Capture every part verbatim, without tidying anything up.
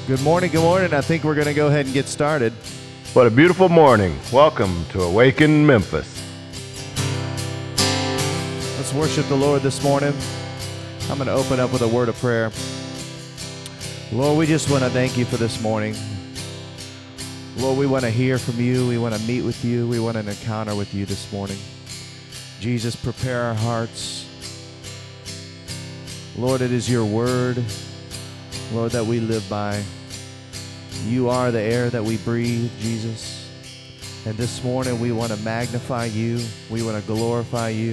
Good morning, good morning. I think we're going to go ahead and get started. What a beautiful morning. Welcome to Awaken Memphis. Let's worship the Lord this morning. I'm going to open up with a word of prayer. Lord, we just want to thank you for this morning. Lord, we want to hear from you. We want to meet with you. We want an encounter with you this morning. Jesus, prepare our hearts. Lord, it is your word, Lord, that we live by. You are the air that we breathe, Jesus. And this morning we want to magnify you. We want to glorify you.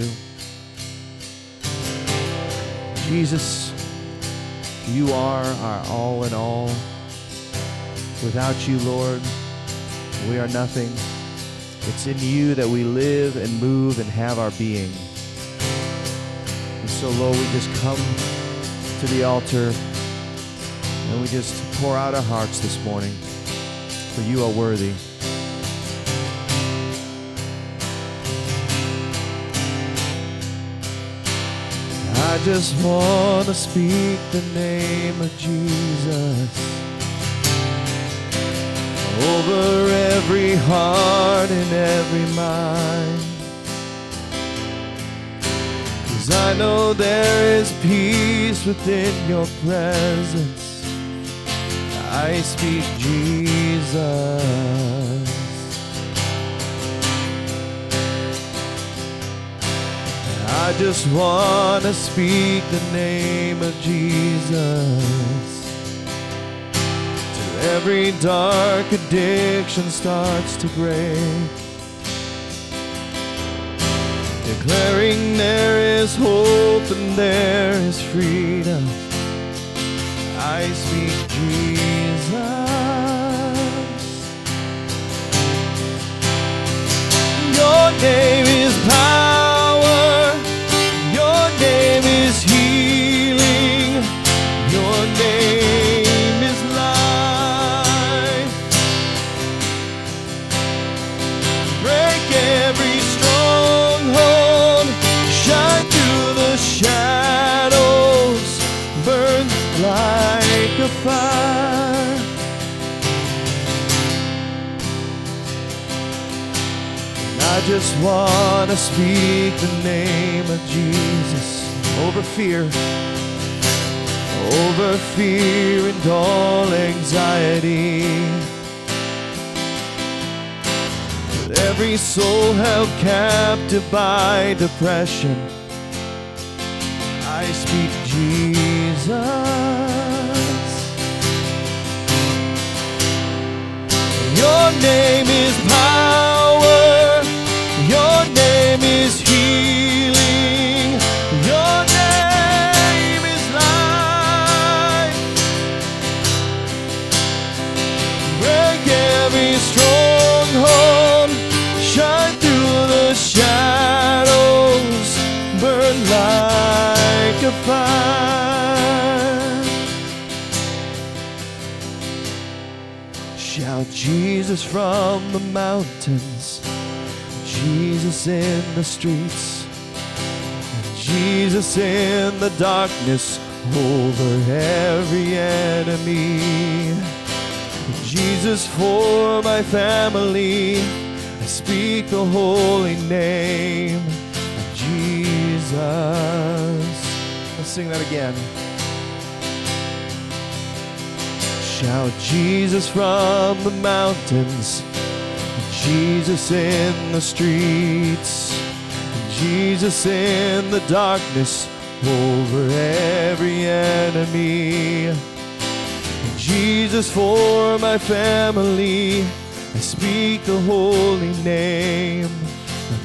Jesus, you are our all in all. Without you, Lord, we are nothing. It's in you that we live and move and have our being. And so, Lord, we just come to the altar and we just pour out our hearts this morning, for you are worthy. I just want to speak the name of Jesus over every heart and every mind. 'Cause I know there is peace within your presence. I speak Jesus. I just want to speak the name of Jesus till every dark addiction starts to break, declaring there is hope and there is freedom. I speak Jesus. Your name is power. Your name is healing. Your name is life. Break every stronghold. Shine through the shadows. Burn like a fire. And I just want to speak the name of Jesus over fear, over fear and all anxiety. With every soul held captive by depression, I speak Jesus. Your name is power. Your name is healing. Your name is life. Break every stronghold. Shine through the shadows. Burn like a fire. Shout Jesus from the mountains, Jesus in the streets, Jesus in the darkness over every enemy. Jesus for my family, I speak the holy name of Jesus. Let's sing that again. Shout Jesus from the mountains, Jesus in the streets, Jesus in the darkness over every enemy. Jesus for my family, I speak the holy name of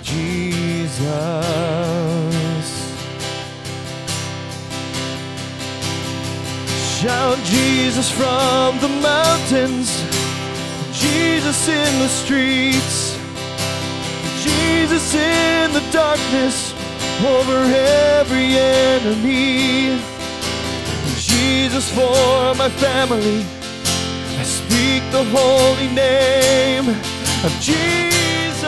Jesus. Shout Jesus from the mountains, Jesus in the streets, Jesus in the darkness over every enemy. Jesus for my family, I speak the holy name of Jesus.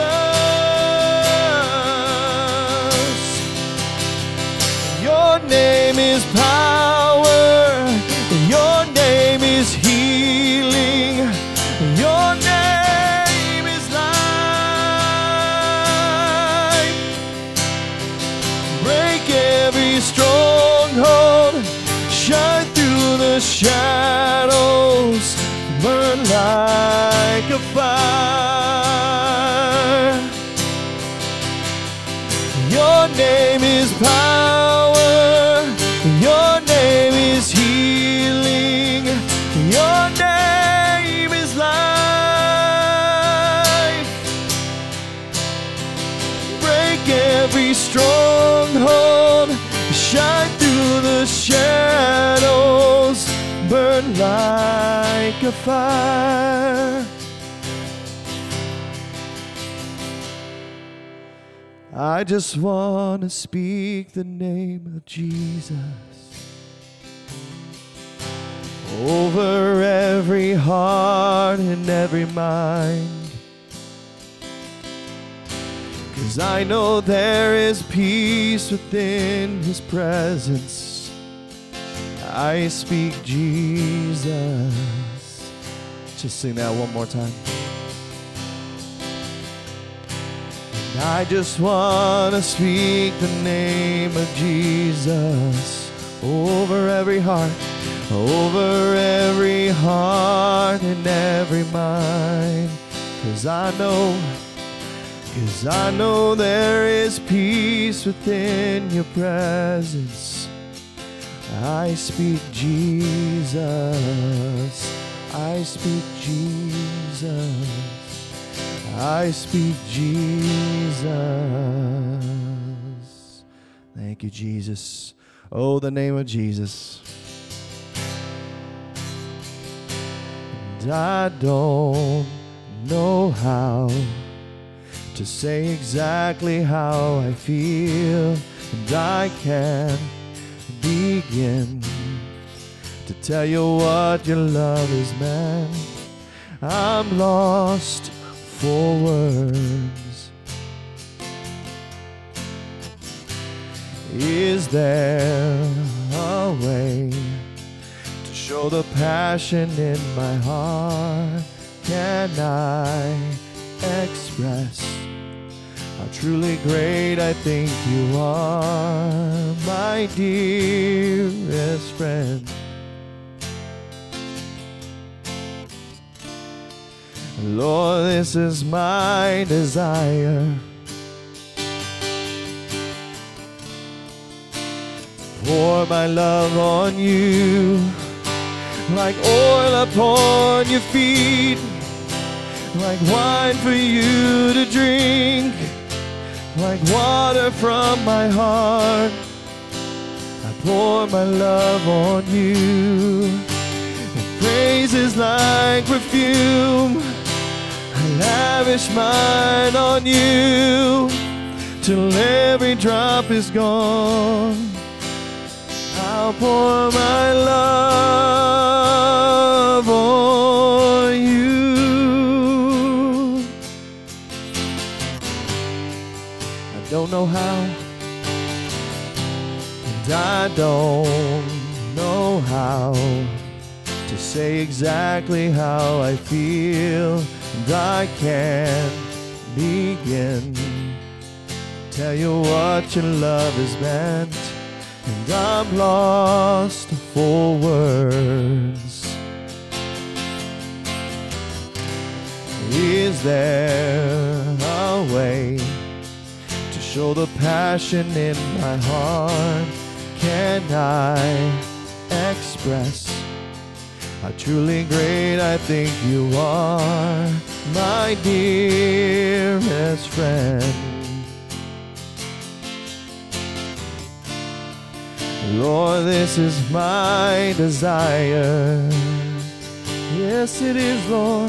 Your name is power, your name is healing. shadows burn like a fire. Your name is power. Your name is healing. Your name is life. Break every stronghold. Shine through the shadows. Burn like a fire. I just want to speak the name of Jesus over every heart and every mind. 'Cause I know there is peace within His presence. I speak Jesus. Just sing that one more time. And I just want to speak the name of Jesus over every heart, over every heart and every mind. 'Cause I know, 'cause I know there is peace within your presence. I speak Jesus. I speak Jesus. I speak Jesus. Thank you, Jesus. Oh, the name of Jesus. And I don't know how to say exactly how I feel, and I can't begin to tell you what your love is meant. I'm lost for words. Is there a way to show the passion in my heart? Can I express how truly great I think you are, my dearest friend? Lord, this is my desire. Pour my love on you, like oil upon your feet, like wine for you to drink, like water from my heart. I pour my love on you, and praise is like perfume. I lavish mine on you, till every drop is gone. I'll pour my love on you. I don't know how, and I don't know how to say exactly how I feel, and I can't begin to tell you what your love has meant. And I'm lost for words. Is there a way to show the passion in my heart? Can I express how truly great I think you are, my dearest friend? Lord, this is my desire. Yes, it is, Lord,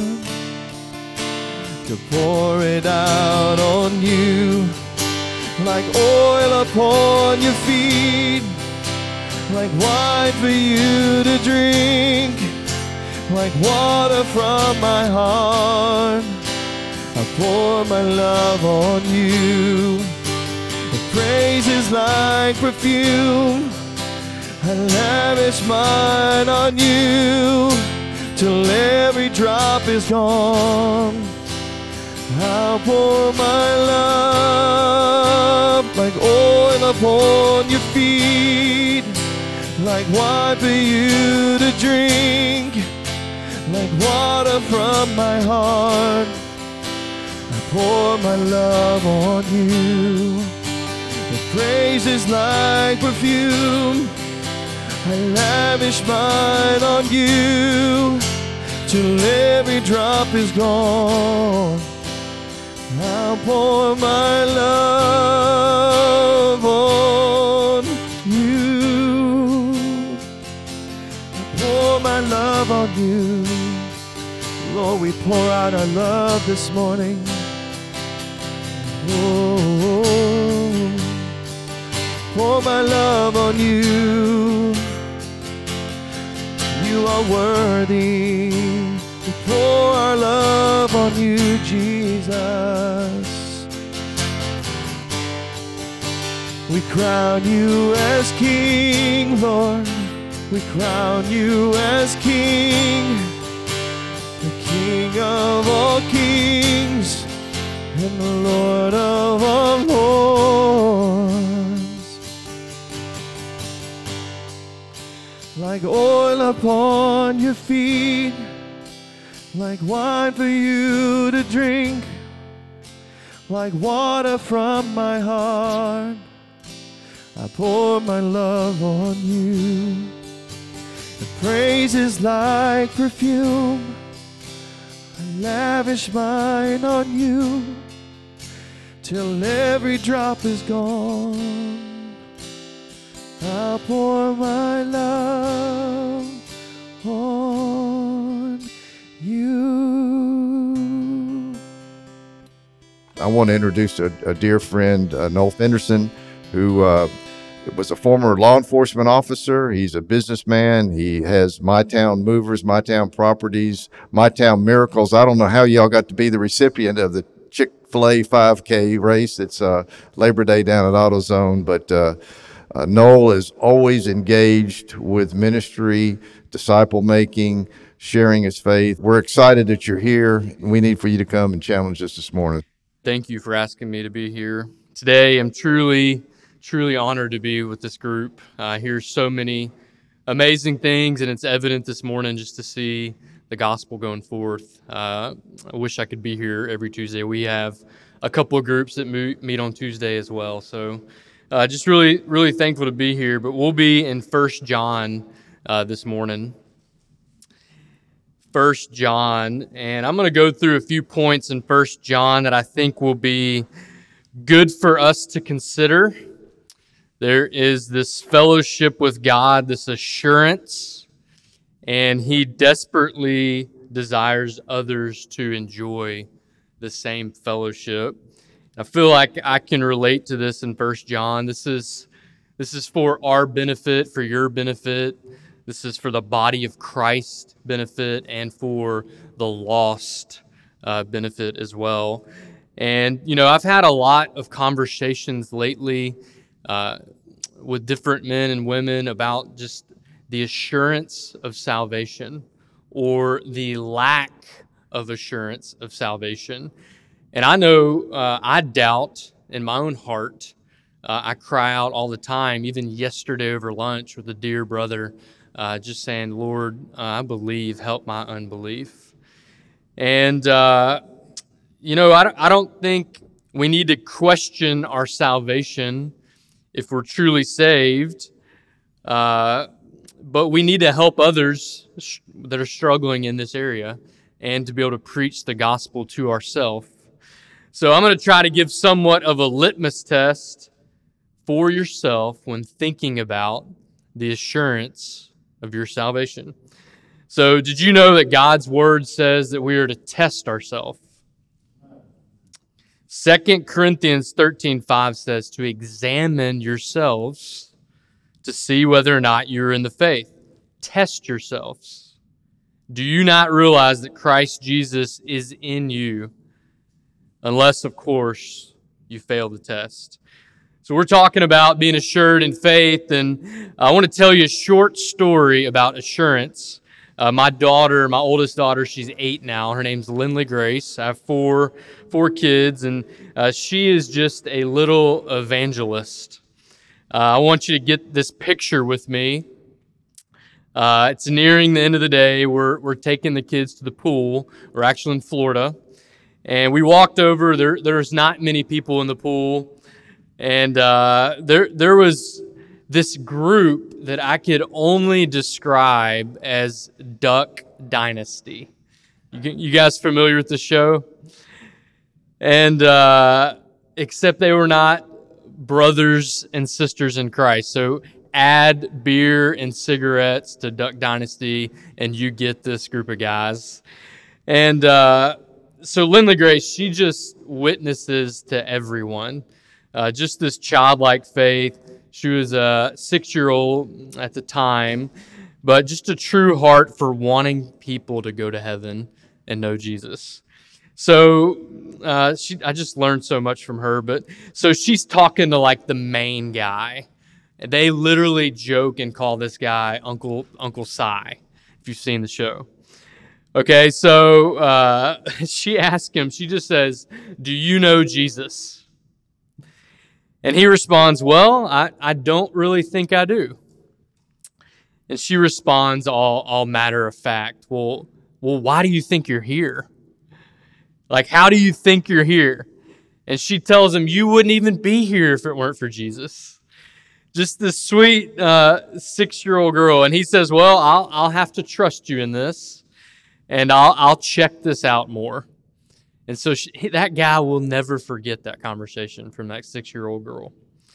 to pour it out on you, like oil upon your feet, like wine for you to drink, like water from my heart. I pour my love on you. The praise is like perfume. I lavish mine on you, till every drop is gone. I'll pour my love like oil upon your feet, like wine for you to drink, like water from my heart. I pour my love on you. Your praise is like perfume. I lavish mine on you till every drop is gone. I'll pour my love on you. I'll pour my love on you. Lord, we pour out our love this morning. Oh, pour my love on you. You are worthy. We pour our love on you, Jesus. We crown you as King, Lord. We crown you as King, the King of all kings and the Lord of all lords. Like oil upon your feet, like wine for you to drink, like water from my heart, I pour my love on you. The praise is like perfume. I lavish mine on you till every drop is gone. I'll pour my love on you. I want to introduce a, a dear friend, uh, Noel Fenderson, who uh, was a former law enforcement officer. He's a businessman. He has My Town Movers, My Town Properties, My Town Miracles. I don't know how y'all got to be the recipient of the Chick-fil-A five K race. It's uh, Labor Day down at AutoZone, but uh, uh, Noel is always engaged with ministry, disciple making, sharing his faith. We're excited that you're here. We need for you to come and challenge us this morning. Thank you for asking me to be here today. I'm truly, truly honored to be with this group. I hear so many amazing things, and it's evident this morning just to see the gospel going forth. Uh, I wish I could be here every Tuesday. We have a couple of groups that meet on Tuesday as well. So uh, just really, really thankful to be here. But we'll be in First John uh, this morning. First John, and I'm going to go through a few points in First John that I think will be good for us to consider. There is this fellowship with God, this assurance, and He desperately desires others to enjoy the same fellowship. I feel like I can relate to this in First John. This is this is for our benefit, for your benefit. This is for the body of Christ benefit and for the lost uh, benefit as well. And, you know, I've had a lot of conversations lately uh, with different men and women about just the assurance of salvation or the lack of assurance of salvation. And I know uh, I doubt in my own heart. Uh, I cry out all the time, even yesterday over lunch with a dear brother, Uh, just saying, Lord, uh, I believe, help my unbelief. And, uh, you know, I don't, I don't think we need to question our salvation if we're truly saved, uh, but we need to help others sh- that are struggling in this area and to be able to preach the gospel to ourselves. So I'm going to try to give somewhat of a litmus test for yourself when thinking about the assurance of your salvation. So did you know that God's word says that we are to test ourselves? Second Corinthians thirteen five says to examine yourselves to see whether or not you're in the faith. Test yourselves. Do you not realize that Christ Jesus is in you? Unless, of course, you fail the test. So we're talking about being assured in faith, and I want to tell you a short story about assurance. Uh, my daughter, my oldest daughter, she's eight now. Her name's Lindley Grace. I have four, four kids, and uh, she is just a little evangelist. Uh, I want you to get this picture with me. Uh, it's nearing the end of the day. We're we're taking the kids to the pool. We're actually in Florida, and we walked over. There there's not many people in the pool, and uh, there there was this group that I could only describe as Duck Dynasty. You, you guys familiar with the show? And uh, except they were not brothers and sisters in Christ. So add beer and cigarettes to Duck Dynasty, and you get this group of guys. And uh, so Lindley Grace, she just witnesses to everyone. Uh, just this childlike faith. She was a six-year-old at the time, but just a true heart for wanting people to go to heaven and know Jesus. So uh, she, I just learned so much from her. But so she's talking to like the main guy. And they literally joke and call this guy Uncle Uncle Si, if you've seen the show. Okay, so uh, she asks him, she just says, "Do you know Jesus?" And he responds, "Well, I, I don't really think I do." And she responds all, all matter of fact, well, well, why do you think you're here? Like, how do you think you're here? And she tells him, you wouldn't even be here if it weren't for Jesus. Just this sweet uh, six-year-old girl. And he says, well, I'll I'll have to trust you in this, and I'll I'll check this out more. And so she, that guy will never forget that conversation from that six-year-old girl.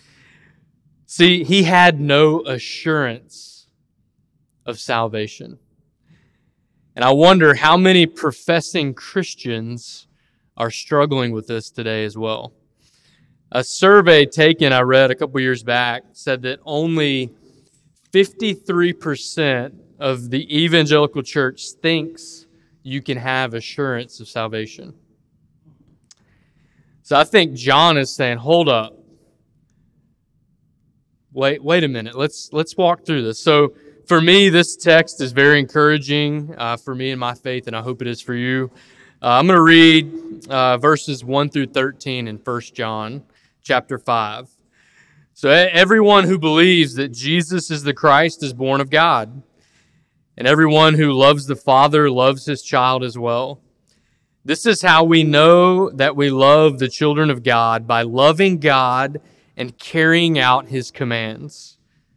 See, he had no assurance of salvation. And I wonder how many professing Christians are struggling with this today as well. A survey taken, I read a couple years back, said that only fifty-three percent of the evangelical church thinks you can have assurance of salvation. So I think John is saying, hold up. Wait, wait a minute. Let's let's walk through this. So for me, this text is very encouraging uh, for me and my faith, and I hope it is for you. Uh, I'm going to read uh, verses one through thirteen in First John chapter five. So everyone who believes that Jesus is the Christ is born of God, and everyone who loves the Father loves his child as well. This is how we know that we love the children of God, by loving God and carrying out his commands.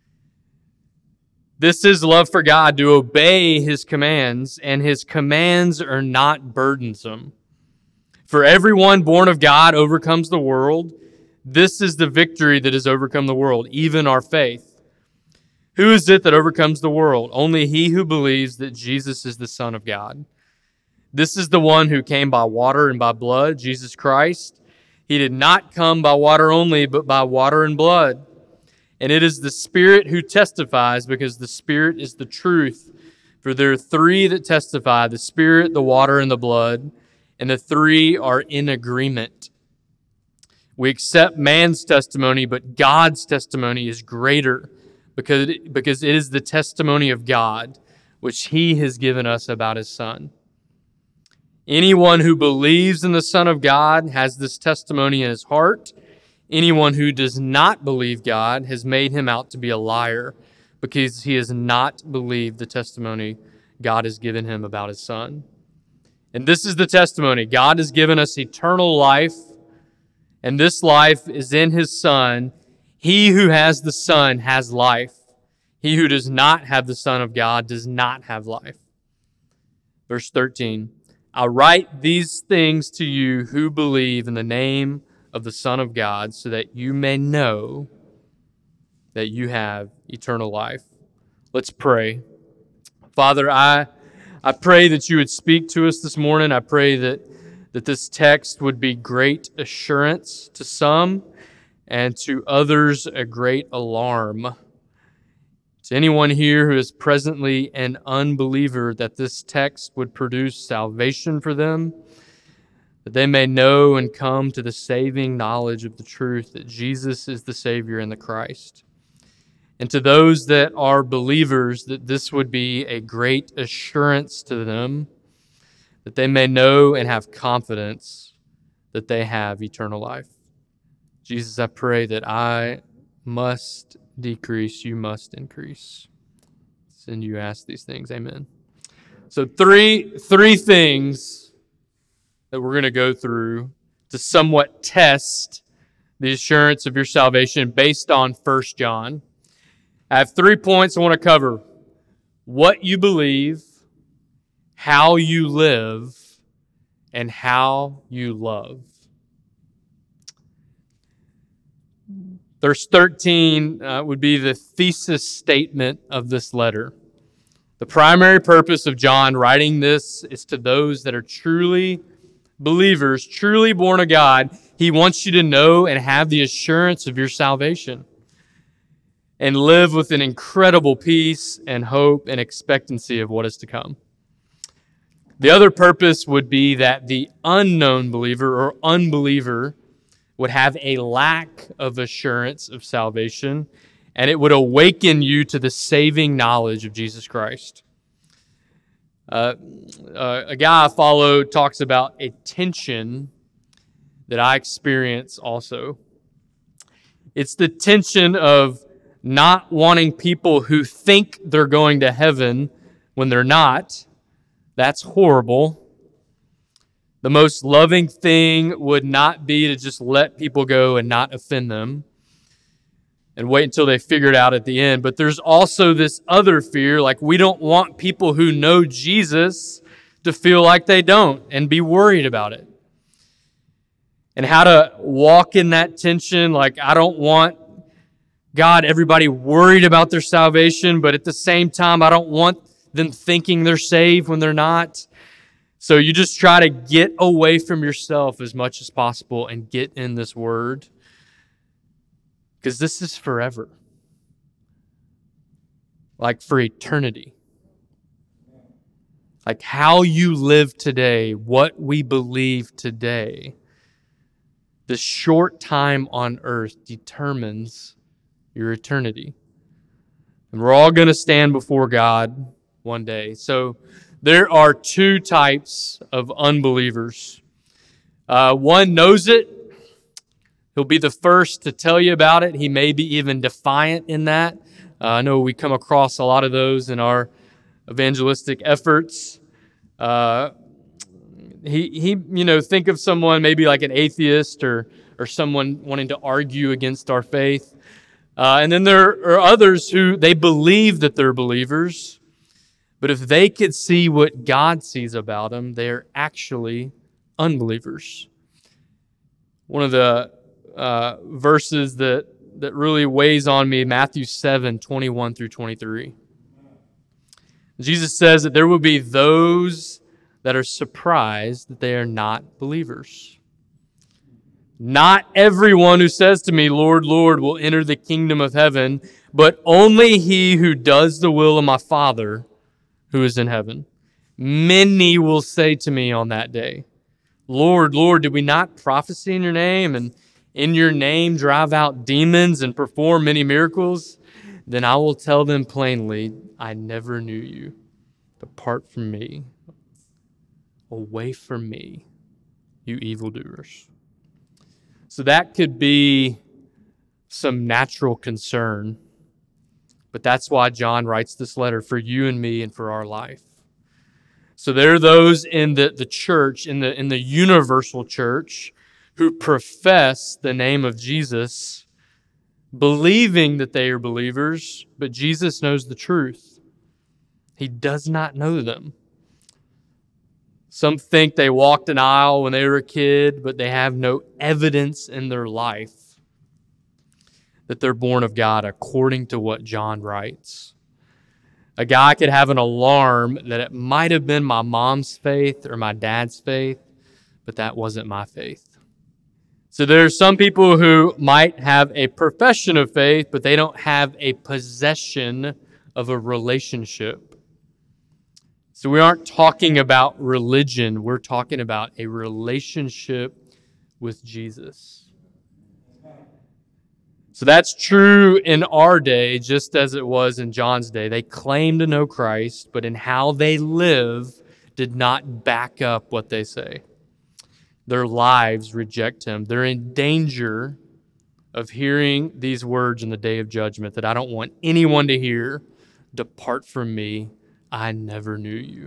This is love for God, to obey his commands, and his commands are not burdensome. For everyone born of God overcomes the world. This is the victory that has overcome the world, even our faith. Who is it that overcomes the world? Only he who believes that Jesus is the Son of God. This is the one who came by water and by blood, Jesus Christ. He did not come by water only, but by water and blood. And it is the Spirit who testifies, because the Spirit is the truth. For there are three that testify, the Spirit, the water, and the blood, and the three are in agreement. We accept man's testimony, but God's testimony is greater, because it, because it is the testimony of God, which he has given us about his Son. Anyone who believes in the Son of God has this testimony in his heart. Anyone who does not believe God has made him out to be a liar, because he has not believed the testimony God has given him about his Son. And this is the testimony. God has given us eternal life, and this life is in his Son. He who has the Son has life. He who does not have the Son of God does not have life. Verse thirteen, I write these things to you who believe in the name of the Son of God, so that you may know that you have eternal life. Let's pray. Father, I I pray that you would speak to us this morning. I pray that, that this text would be great assurance to some, and to others a great alarm. To anyone here who is presently an unbeliever, that this text would produce salvation for them, that they may know and come to the saving knowledge of the truth that Jesus is the Savior and the Christ. And to those that are believers, that this would be a great assurance to them, that they may know and have confidence that they have eternal life. Jesus, I pray that I must decrease, you must increase. And you ask these things. Amen. So three, three things that we're going to go through to somewhat test the assurance of your salvation based on First John. I have three points I want to cover. What you believe, how you live, and how you love. Verse thirteen uh, would be the thesis statement of this letter. The primary purpose of John writing this is to those that are truly believers, truly born of God. He wants you to know and have the assurance of your salvation and live with an incredible peace and hope and expectancy of what is to come. The other purpose would be that the unknown believer or unbeliever would have a lack of assurance of salvation, and it would awaken you to the saving knowledge of Jesus Christ. Uh, uh, a guy I follow talks about a tension that I experience also. It's the tension of not wanting people who think they're going to heaven when they're not. That's horrible. The most loving thing would not be to just let people go and not offend them and wait until they figure it out at the end. But there's also this other fear, like we don't want people who know Jesus to feel like they don't and be worried about it. And how to walk in that tension, like I don't want God, everybody worried about their salvation, but at the same time, I don't want them thinking they're saved when they're not. So you just try to get away from yourself as much as possible and get in this word. Because this is forever. Like for eternity. Like how you live today, what we believe today, the short time on earth determines your eternity. And we're all going to stand before God one day. So there are two types of unbelievers. Uh, one knows it. He'll be the first to tell you about it. He may be even defiant in that. Uh, I know we come across a lot of those in our evangelistic efforts. Uh, he, he, you know, think of someone maybe like an atheist or or someone wanting to argue against our faith. Uh, and then there are others who they believe that they're believers, but if they could see what God sees about them, they're actually unbelievers. One of the uh, verses that, that really weighs on me, Matthew seven, twenty-one through twenty-three. Jesus says that there will be those that are surprised that they are not believers. Not everyone who says to me, Lord, Lord, will enter the kingdom of heaven, but only he who does the will of my Father who is in heaven. Many will say to me on that day, Lord, Lord, did we not prophesy in your name and in your name drive out demons and perform many miracles? Then I will tell them plainly, I never knew you. Depart from me. Away from me, you evildoers. So that could be some natural concern. But that's why John writes this letter for you and me and for our life. So there are those in the, the church, in the, in the universal church, who profess the name of Jesus, believing that they are believers, but Jesus knows the truth. He does not know them. Some think they walked an aisle when they were a kid, but they have no evidence in their life that they're born of God, according to what John writes. A guy could have an alarm that it might have been my mom's faith or my dad's faith, but that wasn't my faith. So there are some people who might have a profession of faith, but they don't have a possession of a relationship. So we aren't talking about religion. We're talking about a relationship with Jesus. So that's true in our day, just as it was in John's day. They claim to know Christ, but in how they live did not back up what they say. Their lives reject him. They're in danger of hearing these words in the day of judgment that I don't want anyone to hear. depart from me, I never knew you.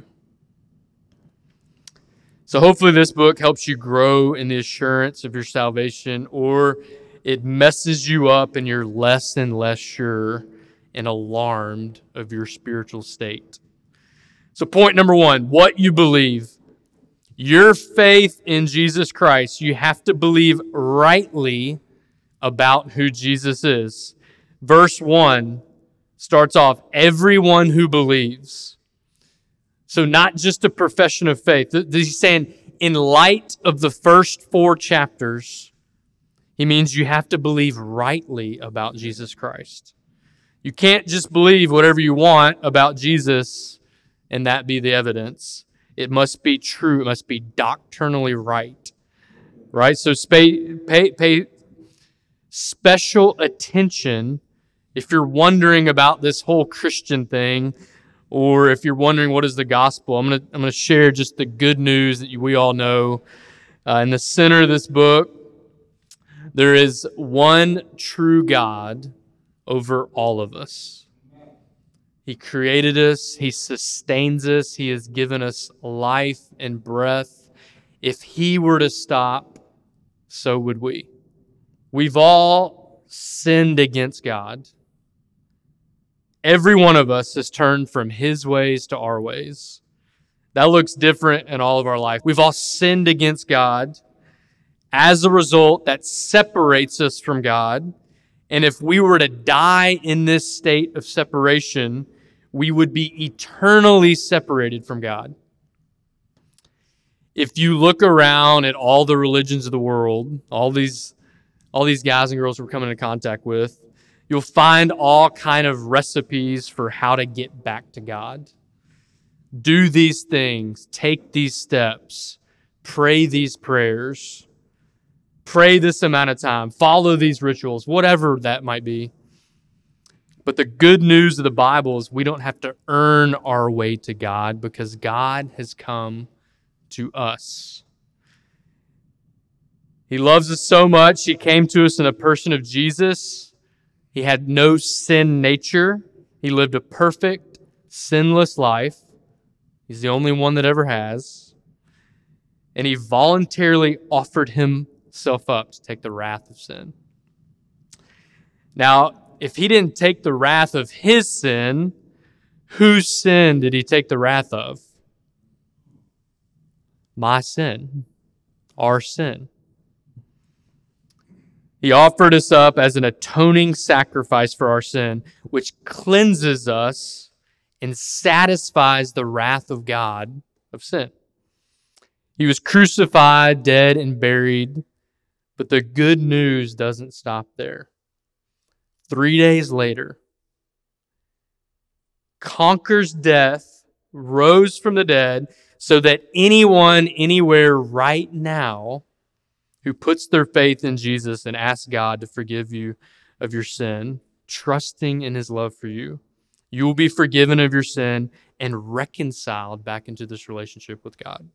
So hopefully this book helps you grow in the assurance of your salvation, or it messes you up and you're less and less sure and alarmed of your spiritual state. So point number one, what you believe. Your faith in Jesus Christ, you have to believe rightly about who Jesus is. Verse one starts off, everyone who believes. So not just a profession of faith. He's saying, in light of the first four chapters, he means you have to believe rightly about Jesus Christ. You can't just believe whatever you want about Jesus and that be the evidence. It must be true. It must be doctrinally right. Right? So pay, pay, pay special attention if you're wondering about this whole Christian thing, or if you're wondering what is the gospel. I'm going to I'm going to share just the good news that we all know. Uh, in the center of this book, there is one true God over all of us. He created us. He sustains us. He has given us life and breath. If He were to stop, so would we. We've all sinned against God. Every one of us has turned from His ways to our ways. That looks different in all of our life. We've all sinned against God. As a result, that separates us from God. And if we were to die in this state of separation, we would be eternally separated from God. If you look around at all the religions of the world, all these, all these guys and girls we're coming into contact with, you'll find all kind of recipes for how to get back to God. Do these things, take these steps, pray these prayers, pray this amount of time, follow these rituals, whatever that might be. But the good news of the Bible is we don't have to earn our way to God, because God has come to us. He loves us so much, He came to us in the person of Jesus. He had no sin nature. He lived a perfect, sinless life. He's the only one that ever has. And He voluntarily offered Himself up to take the wrath of sin. Now, if He didn't take the wrath of His sin, whose sin did He take the wrath of? My sin. Our sin. He offered us up as an atoning sacrifice for our sin, which cleanses us and satisfies the wrath of God of sin. He was crucified, dead, and buried, but the good news doesn't stop there. Three days later, conquers death, rose from the dead, so that anyone, anywhere, right now, who puts their faith in Jesus and asks God to forgive you of your sin, trusting in His love for you, you will be forgiven of your sin and reconciled back into this relationship with God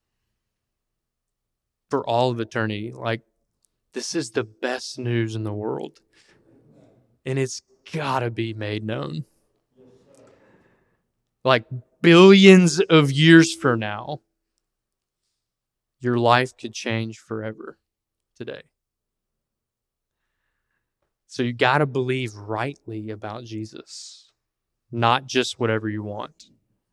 for all of eternity. Like, this is the best news in the world, and it's got to be made known. Like, billions of years from now, your life could change forever today. So you got to believe rightly about Jesus, not just whatever you want.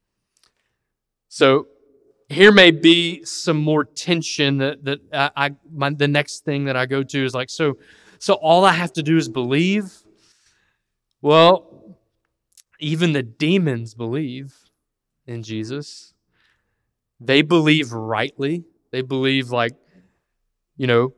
So here may be some more tension that that I, I my, the next thing that I go to is like, so so all I have to do is believe. Well, even the demons believe in Jesus. They believe rightly. They believe, like, you know,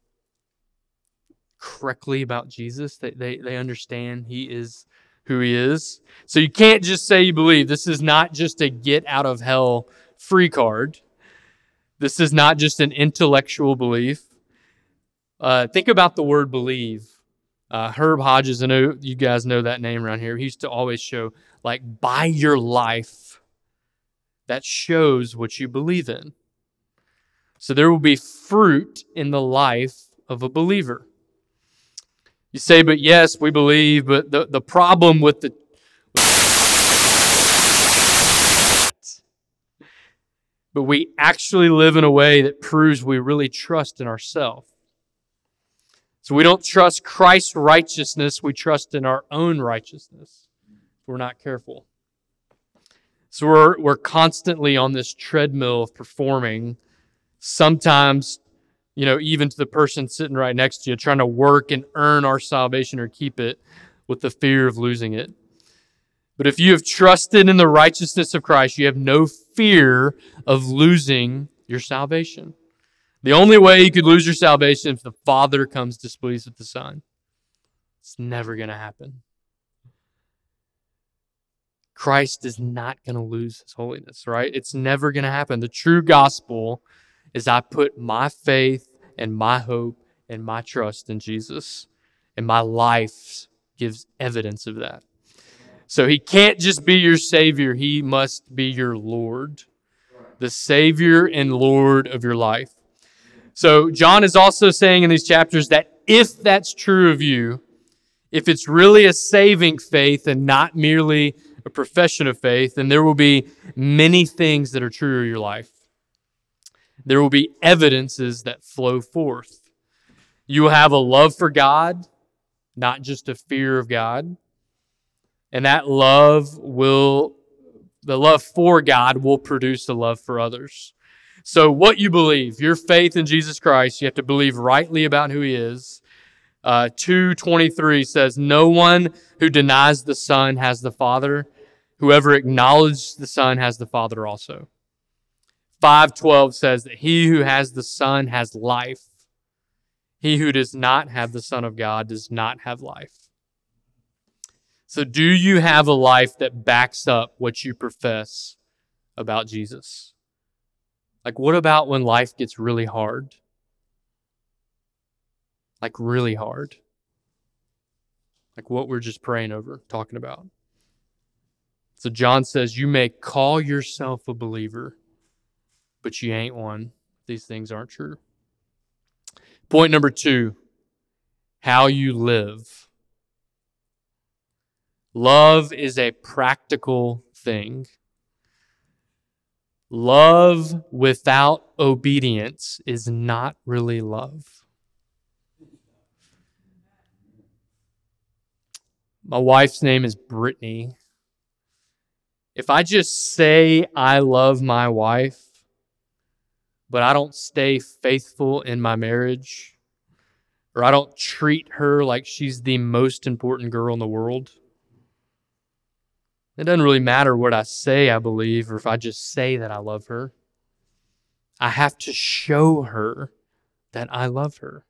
correctly about Jesus. They, they, they understand He is who He is. So you can't just say you believe. This is not just a get out of hell free card. This is not just an intellectual belief. Uh, think about the word believe. Uh, Herb Hodges, I know you guys know that name around here. He used to always show, like, by your life, that shows what you believe in. So there will be fruit in the life of a believer. You say, but yes, we believe, but the, the problem with the but we actually live in a way that proves we really trust in ourselves. So we don't trust Christ's righteousness, we trust in our own righteousness. We're not careful. So we're, we're constantly on this treadmill of performing, sometimes, you know, even to the person sitting right next to you, trying to work and earn our salvation or keep it with the fear of losing it. But if you have trusted in the righteousness of Christ, you have no fear of losing your salvation. The only way you could lose your salvation is if the Father comes displeased with the Son. It's never going to happen. Christ is not going to lose his holiness, right? It's never going to happen. The true gospel is I put my faith and my hope and my trust in Jesus, and my life gives evidence of that. So he can't just be your Savior, he must be your Lord, the Savior and Lord of your life. So John is also saying in these chapters that if that's true of you, if it's really a saving faith and not merely a profession of faith, then there will be many things that are true of your life. There will be evidences that flow forth. You will have a love for God, not just a fear of God. And that love will, the love for God will produce a love for others. So what you believe, your faith in Jesus Christ, you have to believe rightly about who he is. Uh, two twenty-three says, no one who denies the Son has the Father. Whoever acknowledges the Son has the Father also. five twelve says that he who has the Son has life. He who does not have the Son of God does not have life. So do you have a life that backs up what you profess about Jesus? Like, what about when life gets really hard? Like, really hard. Like what we're just praying over, talking about. So John says, you may call yourself a believer, but you ain't one. These things aren't true. Point number two, how you live. Love is a practical thing. Love without obedience is not really love. My wife's name is Brittany. If I just say I love my wife, but I don't stay faithful in my marriage, or I don't treat her like she's the most important girl in the world, it doesn't really matter what I say I believe, or if I just say that I love her. I have to show her that I love her.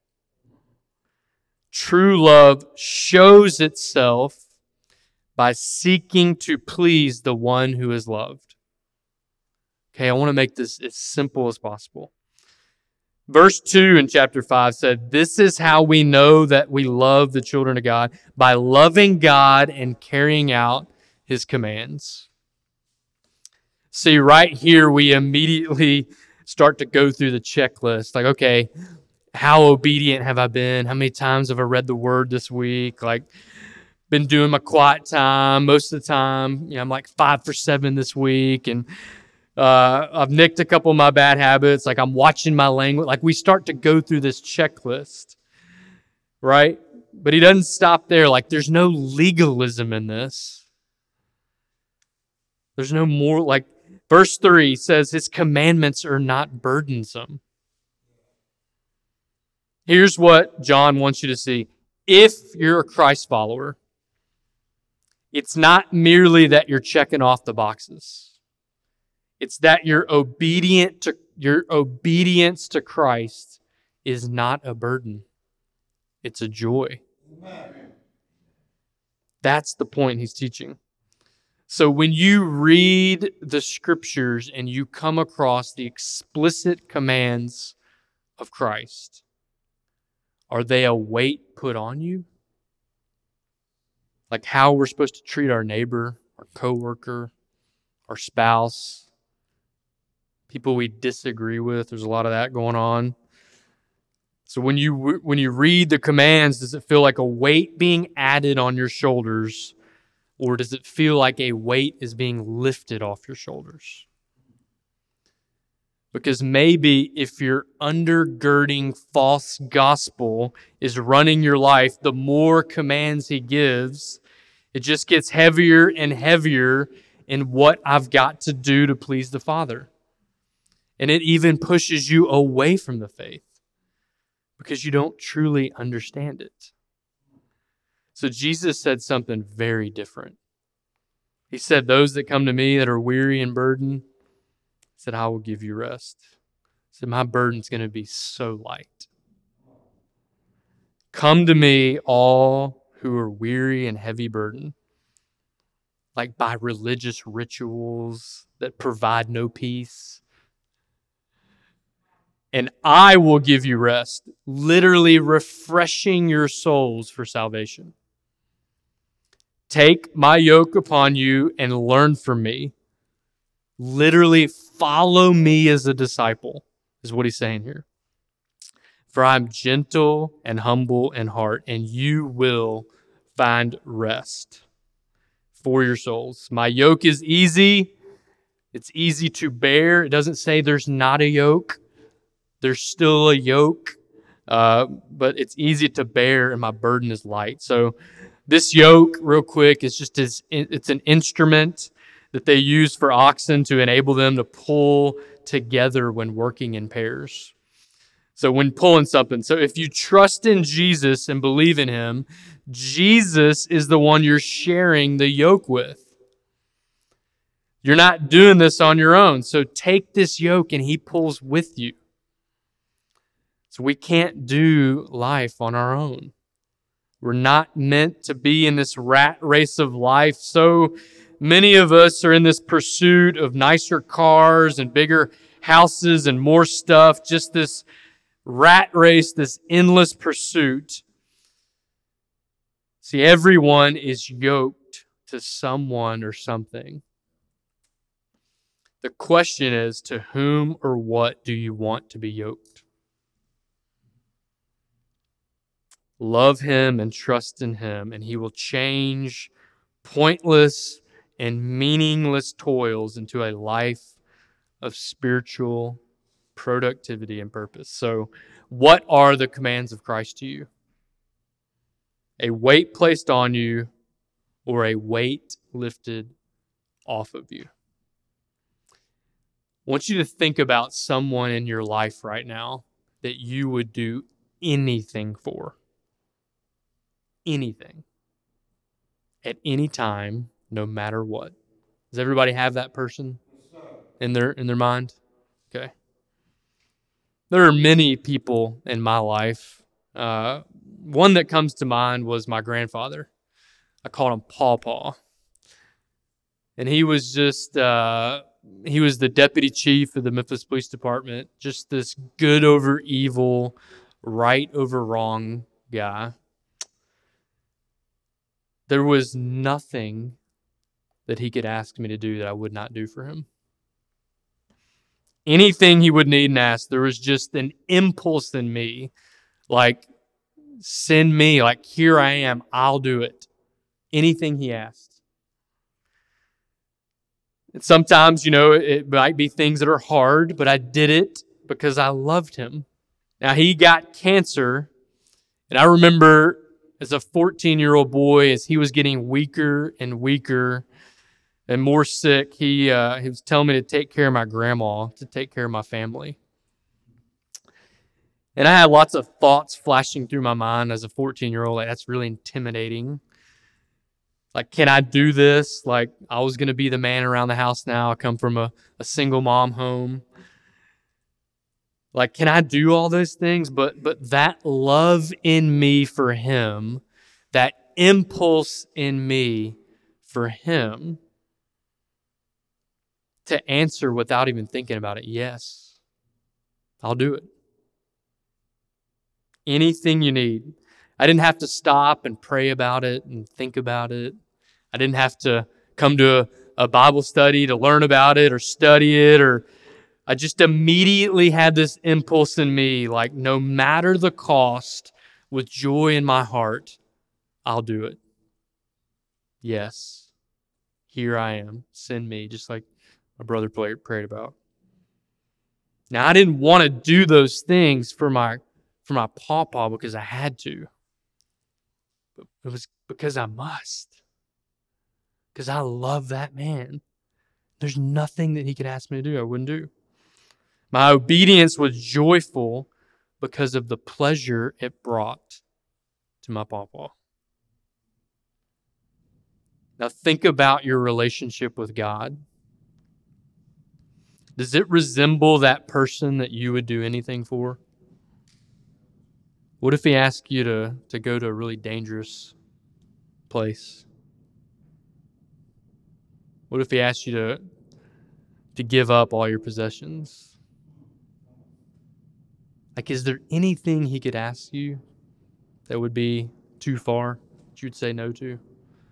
True love shows itself by seeking to please the one who is loved. Okay, I want to make this as simple as possible. Verse two in chapter five said, this is how we know that we love the children of God, by loving God and carrying out his commands. See, right here, we immediately start to go through the checklist. Like, okay, how obedient have I been? How many times have I read the word this week? Like, been doing my quiet time most of the time. You know, I'm like five for seven this week. And uh, I've nicked a couple of my bad habits. Like, I'm watching my language. Like, we start to go through this checklist, right? But he doesn't stop there. Like, there's no legalism in this. There's no more, like, verse three says his commandments are not burdensome. Here's what John wants you to see. If you're a Christ follower, it's not merely that you're checking off the boxes. It's that you're obedient to your obedience to Christ is not a burden. It's a joy. Amen. That's the point he's teaching. So when you read the scriptures and you come across the explicit commands of Christ, are they a weight put on you? Like how we're supposed to treat our neighbor, our coworker, our spouse, people we disagree with. There's a lot of that going on. So when you when you read the commands, does it feel like a weight being added on your shoulders? Or does it feel like a weight is being lifted off your shoulders? Because maybe if your undergirding false gospel is running your life, the more commands he gives, it just gets heavier and heavier in what I've got to do to please the Father. And it even pushes you away from the faith because you don't truly understand it. So Jesus said something very different. He said, those that come to me that are weary and burdened, he said, I will give you rest. He said, my burden's going to be so light. Come to me, all who are weary and heavy burdened, like by religious rituals that provide no peace. And I will give you rest, literally refreshing your souls for salvation. Take my yoke upon you and learn from me. Literally follow me as a disciple, is what he's saying here. For I'm gentle and humble in heart, and you will find rest for your souls. My yoke is easy. It's easy to bear. It doesn't say there's not a yoke. There's still a yoke, uh, but it's easy to bear, and my burden is light. So this yoke, real quick, is just as it's an instrument that they use for oxen to enable them to pull together when working in pairs. So when pulling something, so if you trust in Jesus and believe in him, Jesus is the one you're sharing the yoke with. You're not doing this on your own. So take this yoke and he pulls with you. So we can't do life on our own. We're not meant to be in this rat race of life. So many of us are in this pursuit of nicer cars and bigger houses and more stuff, just this rat race, this endless pursuit. See, everyone is yoked to someone or something. The question is, to whom or what do you want to be yoked? Love him and trust in him, and he will change pointless and meaningless toils into a life of spiritual productivity and purpose. So, what are the commands of Christ to you? A weight placed on you or a weight lifted off of you? I want you to think about someone in your life right now that you would do anything for. Anything. At any time, no matter what. Does everybody have that person in their in their mind? Okay. There are many people in my life. Uh, one that comes to mind was my grandfather. I called him Paw Paw. And he was just, uh, he was the deputy chief of the Memphis Police Department. Just this good over evil, right over wrong guy. There was nothing that he could ask me to do that I would not do for him. Anything he would need and ask, there was just an impulse in me, like, send me, like, here I am, I'll do it. Anything he asked. And sometimes, you know, it might be things that are hard, but I did it because I loved him. Now, he got cancer, and I remember as a fourteen-year-old boy, as he was getting weaker and weaker and more sick, he uh, he was telling me to take care of my grandma, to take care of my family. And I had lots of thoughts flashing through my mind as a fourteen-year-old. Like, that's really intimidating. Like, can I do this? Like, I was going to be the man around the house now. I come from a, a single mom home. Like, can I do all those things? But but that love in me for him, that impulse in me for him to answer without even thinking about it, yes, I'll do it. Anything you need. I didn't have to stop and pray about it and think about it. I didn't have to come to a, a Bible study to learn about it or study it, or I just immediately had this impulse in me, like, no matter the cost, with joy in my heart, I'll do it. Yes, here I am. Send me, just like my brother prayed about. Now, I didn't want to do those things for my for my pawpaw because I had to. But it was because I must. Because I love that man. There's nothing that he could ask me to do I wouldn't do. My obedience was joyful because of the pleasure it brought to my pawpaw. Now think about your relationship with God. Does it resemble that person that you would do anything for? What if he asked you to, to go to a really dangerous place? What if he asked you to, to give up all your possessions? Like, is there anything he could ask you that would be too far that you'd say no to?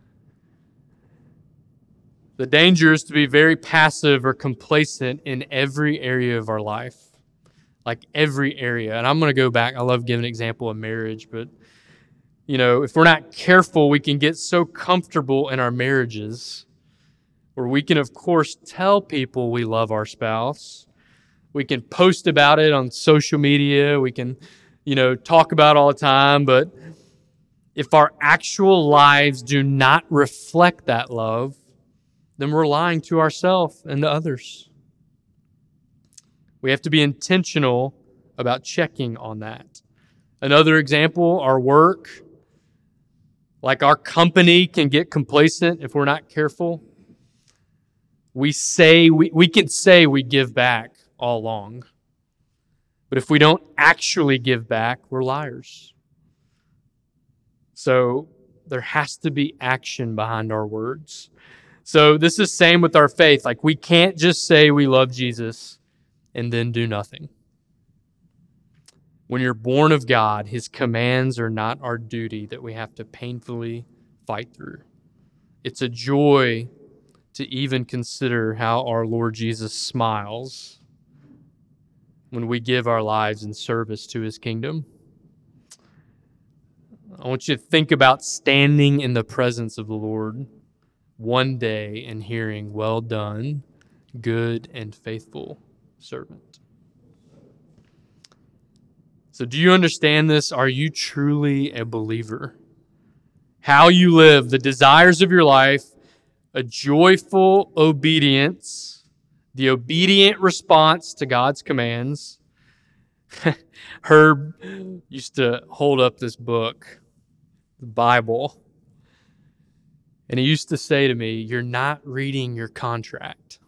The danger is to be very passive or complacent in every area of our life. Like every area. And I'm going to go back. I love giving an example of marriage, but you know, if we're not careful, we can get so comfortable in our marriages where we can, of course, tell people we love our spouse. We can post about it on social media. We can, you know, talk about it all the time. But if our actual lives do not reflect that love, then we're lying to ourselves and to others. We have to be intentional about checking on that. Another example, our work. Like our company can get complacent if we're not careful. We say we, we can say we give back all along. But if we don't actually give back, we're liars. So there has to be action behind our words. So this is same with our faith. Like we can't just say we love Jesus and then do nothing. When you're born of God, His commands are not our duty that we have to painfully fight through. It's a joy to even consider how our Lord Jesus smiles when we give our lives in service to His kingdom. I want you to think about standing in the presence of the Lord one day and hearing, "Well done, good and faithful servant." So do you understand this? Are you truly a believer? How you live, the desires of your life, a joyful obedience, the obedient response to God's commands. Herb used to hold up this book, the Bible, and he used to say to me, "You're not reading your contract."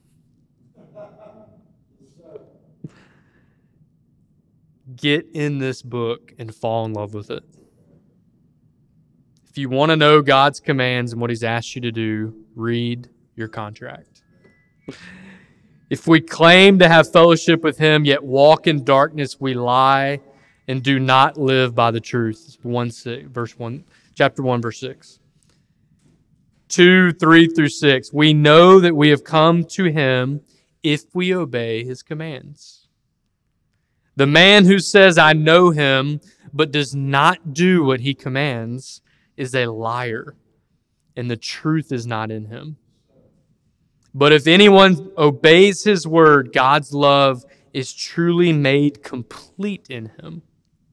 Get in this book and fall in love with it. If you want to know God's commands and what He's asked you to do, read your contract. If we claim to have fellowship with Him, yet walk in darkness, we lie and do not live by the truth. One, six, verse one, chapter one, verse six. Two, three through six. We know that we have come to Him if we obey His commands. The man who says, "I know Him," but does not do what He commands is a liar, and the truth is not in him. But if anyone obeys His word, God's love is truly made complete in him.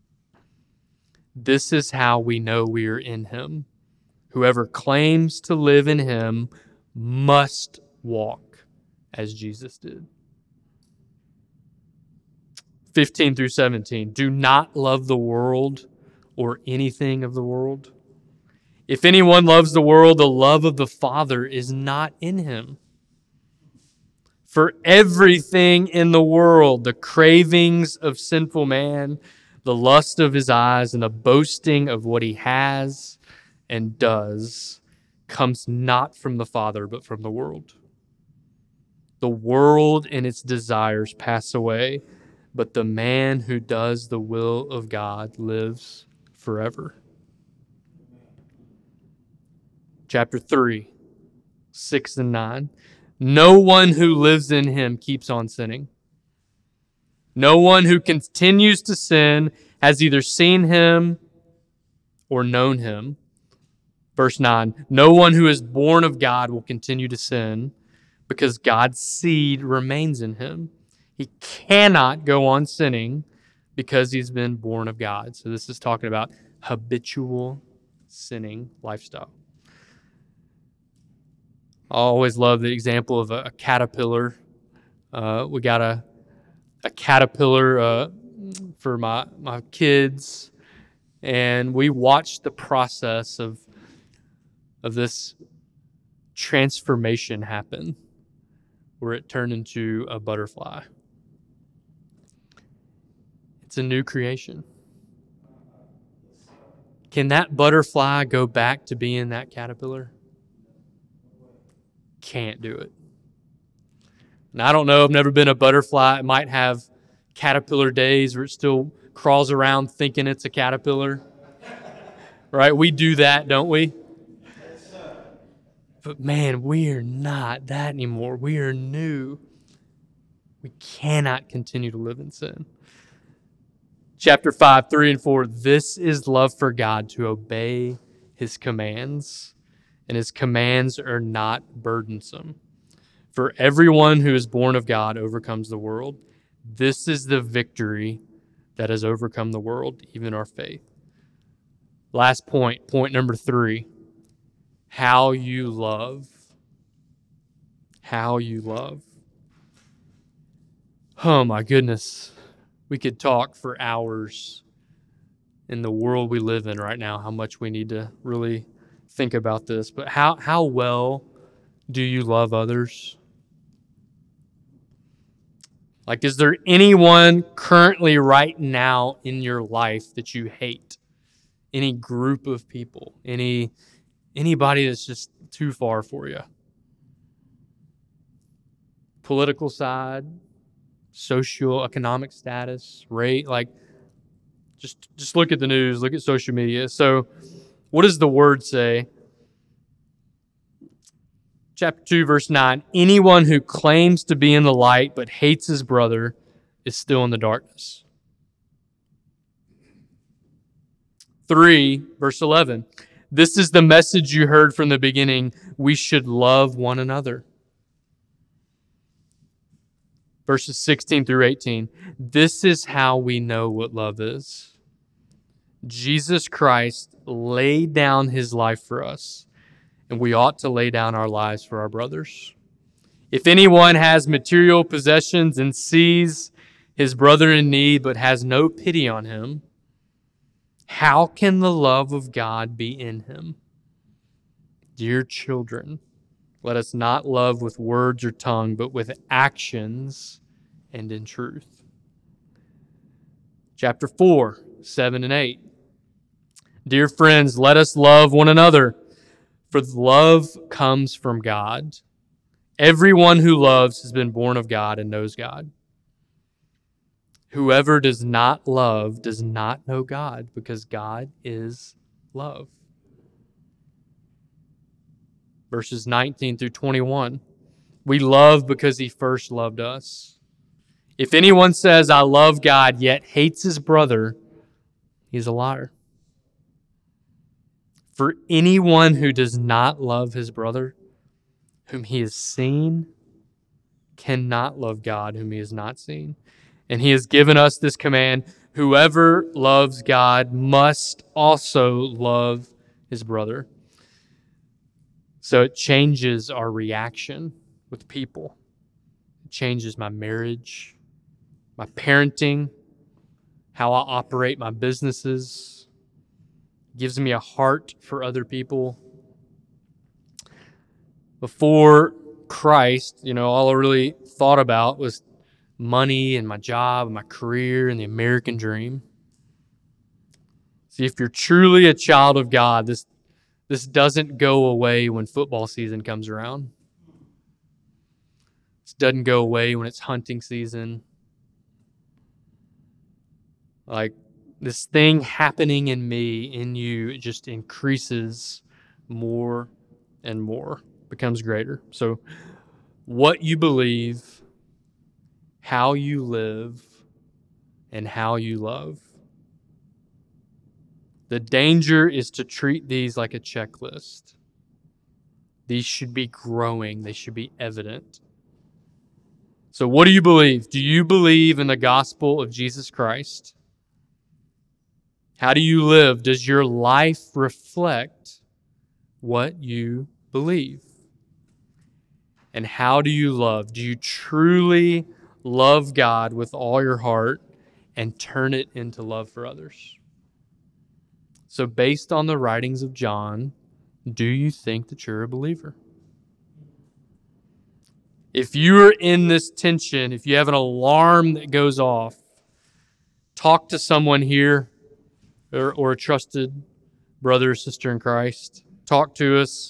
This is how we know we are in Him. Whoever claims to live in Him must walk as Jesus did. fifteen through seventeen. Do not love the world or anything of the world. If anyone loves the world, the love of the Father is not in him. For everything in the world, the cravings of sinful man, the lust of his eyes, and the boasting of what he has and does, comes not from the Father, but from the world. The world and its desires pass away, but the man who does the will of God lives forever. Chapter three, six and nine. No one who lives in Him keeps on sinning. No one who continues to sin has either seen Him or known Him. Verse nine. No one who is born of God will continue to sin because God's seed remains in him. He cannot go on sinning because he's been born of God. So this is talking about habitual sinning lifestyle. I always love the example of a, a caterpillar. Uh, we got a a caterpillar uh, for my my kids, and we watched the process of of this transformation happen, where it turned into a butterfly. It's a new creation. Can that butterfly go back to being that caterpillar? Can't do it. And I don't know, I've never been a butterfly. It might have caterpillar days where it still crawls around thinking it's a caterpillar. Right? We do that, don't we? But man, we are not that anymore. We are new. We cannot continue to live in sin. Chapter five, three and four. This is love for God, to obey his commands, and his commands are not burdensome. For everyone who is born of God overcomes the world. This is the victory that has overcome the world, even our faith. Last point, point number three. How you love. How you love. Oh my goodness. We could talk for hours in the world we live in right now, how much we need to really think about this. But how, how well do you love others? Like, is there anyone currently right now in your life that you hate? Any group of people? Any anybody that's just too far for you? Political side, socioeconomic status, rate, like just just look at the news, look at social media. So what does the word say? Chapter two, verse nine, anyone who claims to be in the light but hates his brother is still in the darkness. three, verse eleven, this is the message you heard from the beginning. We should love one another. Verses sixteen through eighteen, this is how we know what love is. Jesus Christ laid down his life for us, and we ought to lay down our lives for our brothers. If anyone has material possessions and sees his brother in need but has no pity on him, how can the love of God be in him? Dear children, let us not love with words or tongue, but with actions and in truth. Chapter four, seven and eight. Dear friends, let us love one another, for love comes from God. Everyone who loves has been born of God and knows God. Whoever does not love does not know God, because God is love. Verses nineteen through twenty-one. We love because he first loved us. If anyone says, I love God, yet hates his brother, he's a liar. For anyone who does not love his brother, whom he has seen, cannot love God, whom he has not seen. And he has given us this command, whoever loves God must also love his brother. So it changes our reaction with people. It changes my marriage, my parenting, how I operate my businesses. It gives me a heart for other people. Before Christ, you know, all I really thought about was money and my job and my career and the American dream. See, if you're truly a child of God, this this doesn't go away when football season comes around. This doesn't go away when it's hunting season. Like, this thing happening in me, in you, it just increases more and more, becomes greater. So what you believe, how you live, and how you love. The danger is to treat these like a checklist. These should be growing. They should be evident. So what do you believe? Do you believe in the gospel of Jesus Christ? How do you live? Does your life reflect what you believe? And how do you love? Do you truly love God with all your heart and turn it into love for others? So based on the writings of John, do you think that you're a believer? If you're in this tension, if you have an alarm that goes off, talk to someone here or, or a trusted brother or sister in Christ. Talk to us.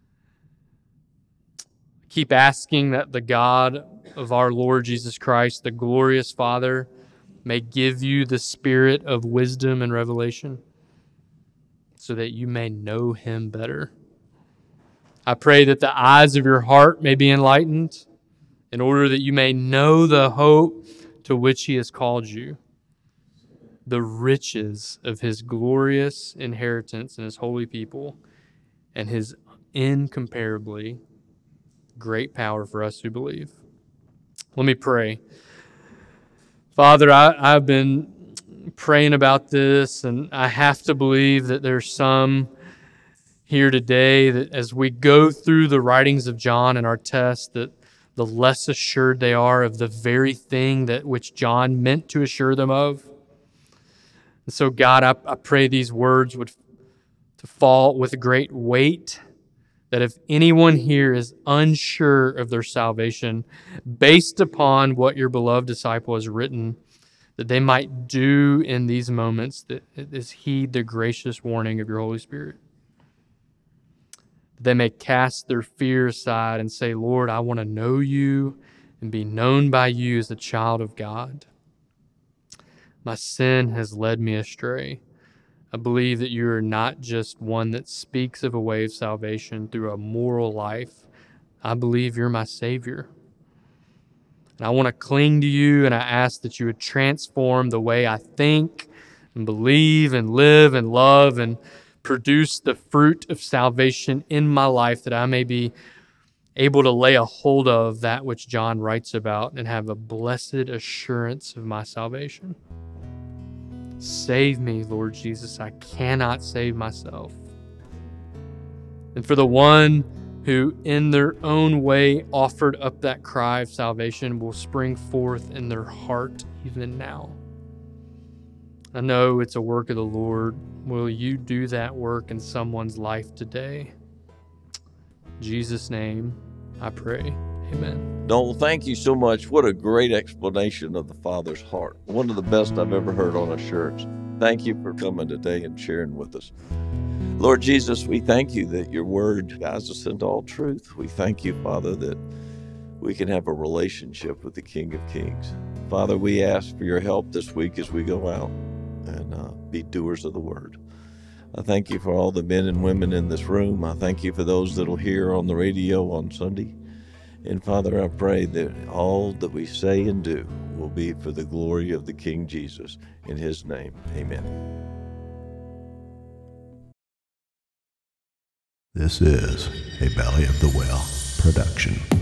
Keep asking that the God of our Lord Jesus Christ, the glorious Father, may give you the spirit of wisdom and revelation so that you may know Him better. I pray that the eyes of your heart may be enlightened in order that you may know the hope to which He has called you, the riches of His glorious inheritance in His holy people, and His incomparably great power for us who believe. Let me pray. Father, I, I've been praying about this, and I have to believe that there's some here today that as we go through the writings of John in our test, that the less assured they are of the very thing that which John meant to assure them of. And so, God, I, I pray these words would to fall with great weight, that if anyone here is unsure of their salvation, based upon what your beloved disciple has written, that they might do in these moments that is heed the gracious warning of your Holy Spirit. That they may cast their fear aside and say, Lord, I want to know you and be known by you as a child of God. My sin has led me astray. I believe that you are not just one that speaks of a way of salvation through a moral life. I believe you're my Savior. And I want to cling to you, and I ask that you would transform the way I think and believe and live and love and produce the fruit of salvation in my life, that I may be able to lay a hold of that which John writes about and have a blessed assurance of my salvation. Save me, Lord Jesus. I cannot save myself. And for the one who in their own way offered up that cry of salvation will spring forth in their heart even now. I know it's a work of the Lord. Will you do that work in someone's life today? In Jesus' name, I pray. Amen. Noel, thank you so much. What a great explanation of the Father's heart. One of the best I've ever heard on a church. Thank you for coming today and sharing with us. Lord Jesus, we thank you that your word guides us into all truth. We thank you, Father, that we can have a relationship with the King of Kings. Father, we ask for your help this week as we go out and uh, be doers of the word. I thank you for all the men and women in this room. I thank you for those that will hear on the radio on Sunday. And Father, I pray that all that we say and do will be for the glory of the King Jesus. In his name, amen. This is a Valley of the Well production.